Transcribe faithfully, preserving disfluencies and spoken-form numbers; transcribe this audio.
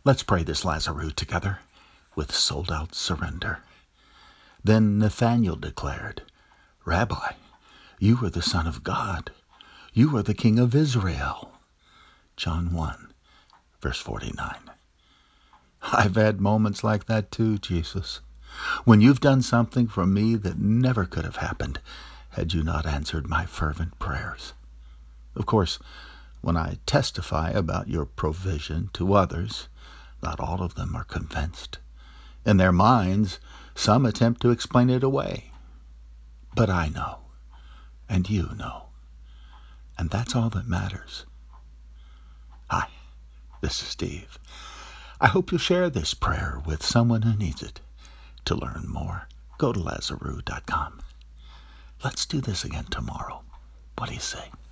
Let's pray this Lazarus together with sold-out surrender. Then Nathanael declared, Rabbi, you are the Son of God. You are the King of Israel. John one, verse forty-nine. I've had moments like that too, Jesus, when you've done something for me that never could have happened had you not answered my fervent prayers. Of course, when I testify about your provision to others, not all of them are convinced. In their minds, some attempt to explain it away. But I know, and you know, and that's all that matters. Hi, this is Steve. I hope you'll share this prayer with someone who needs it. To learn more, go to Lazarus dot com. Let's do this again tomorrow. What do you say?